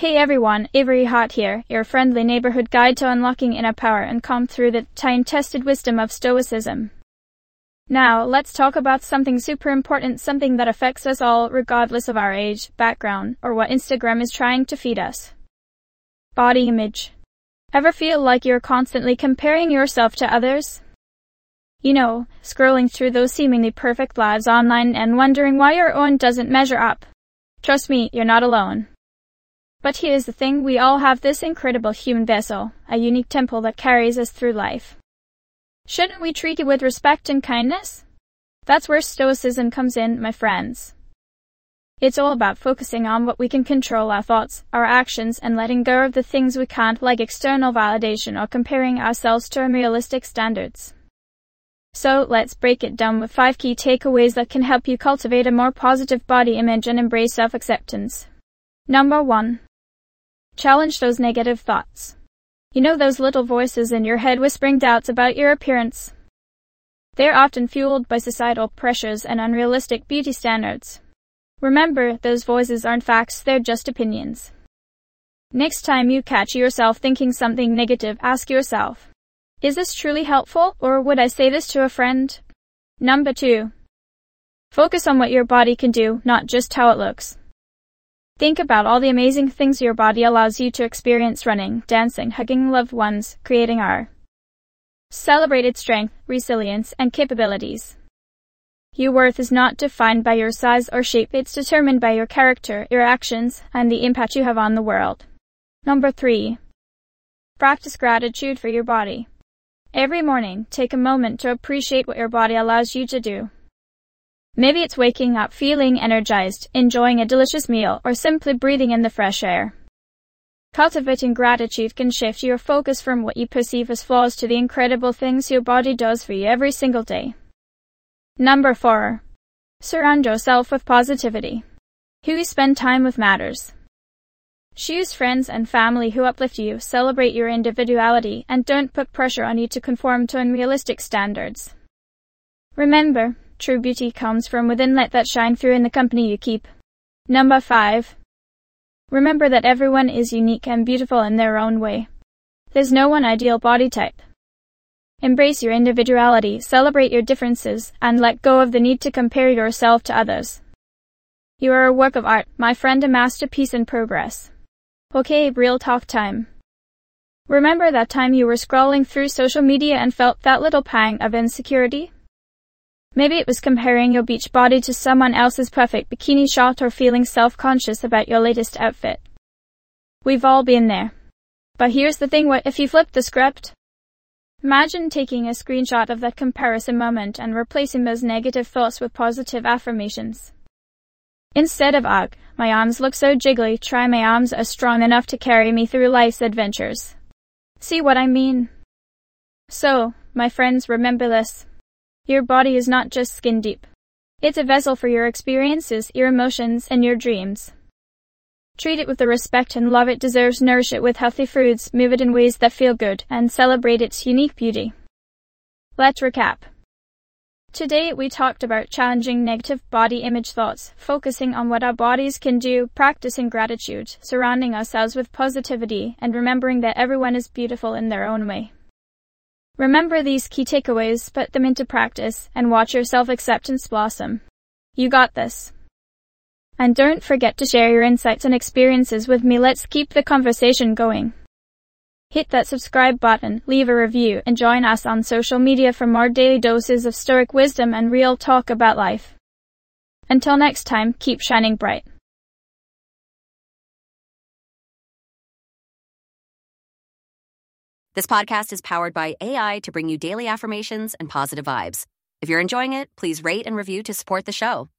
Hey everyone, Avery Hart here, your friendly neighborhood guide to unlocking inner power and calm through the time-tested wisdom of Stoicism. Now, let's talk about something super important, something that affects us all regardless of our age, background, or what Instagram is trying to feed us. Body image. Ever feel like you're constantly comparing yourself to others? You know, scrolling through those seemingly perfect lives online and wondering why your own doesn't measure up. Trust me, you're not alone. But here's the thing, we all have this incredible human vessel, a unique temple that carries us through life. Shouldn't we treat it with respect and kindness? That's where Stoicism comes in, my friends. It's all about focusing on what we can control, our thoughts, our actions, and letting go of the things we can't, like external validation or comparing ourselves to unrealistic standards. So, let's break it down with 5 key takeaways that can help you cultivate a more positive body image and embrace self-acceptance. Number 1. Challenge those negative thoughts. You know those little voices in your head whispering doubts about your appearance? They're often fueled by societal pressures and unrealistic beauty standards. Remember, those voices aren't facts, they're just opinions. Next time you catch yourself thinking something negative, ask yourself, is this truly helpful, or would I say this to a friend? Number 2. Focus on what your body can do, not just how it looks. Think about all the amazing things your body allows you to experience: running, dancing, hugging loved ones, creating art. Celebrate its strength, resilience, and capabilities. Your worth is not defined by your size or shape, it's determined by your character, your actions, and the impact you have on the world. Number 3. Practice gratitude for your body. Every morning, take a moment to appreciate what your body allows you to do. Maybe it's waking up feeling energized, enjoying a delicious meal, or simply breathing in the fresh air. Cultivating gratitude can shift your focus from what you perceive as flaws to the incredible things your body does for you every single day. Number 4. Surround yourself with positivity. Who you spend time with matters. Choose friends and family who uplift you, celebrate your individuality, and don't put pressure on you to conform to unrealistic standards. Remember, true beauty comes from within, let that shine through in the company you keep. Number 5. Remember that everyone is unique and beautiful in their own way. There's no one ideal body type. Embrace your individuality, celebrate your differences, and let go of the need to compare yourself to others. You are a work of art, my friend, a masterpiece in progress. Okay, real talk time. Remember that time you were scrolling through social media and felt that little pang of insecurity? Maybe it was comparing your beach body to someone else's perfect bikini shot, or feeling self-conscious about your latest outfit. We've all been there. But here's the thing, what if you flipped the script? Imagine taking a screenshot of that comparison moment and replacing those negative thoughts with positive affirmations. Instead of, ugh, my arms look so jiggly, try, my arms are strong enough to carry me through life's adventures. See what I mean? So, my friends, remember this. Your body is not just skin deep. It's a vessel for your experiences, your emotions, and your dreams. Treat it with the respect and love it deserves, nourish it with healthy foods, move it in ways that feel good, and celebrate its unique beauty. Let's recap. Today we talked about challenging negative body image thoughts, focusing on what our bodies can do, practicing gratitude, surrounding ourselves with positivity, and remembering that everyone is beautiful in their own way. Remember these key takeaways, put them into practice, and watch your self-acceptance blossom. You got this. And don't forget to share your insights and experiences with me. Let's keep the conversation going. Hit that subscribe button, leave a review, and join us on social media for more daily doses of Stoic wisdom and real talk about life. Until next time, keep shining bright. This podcast is powered by AI to bring you daily affirmations and positive vibes. If you're enjoying it, please rate and review to support the show.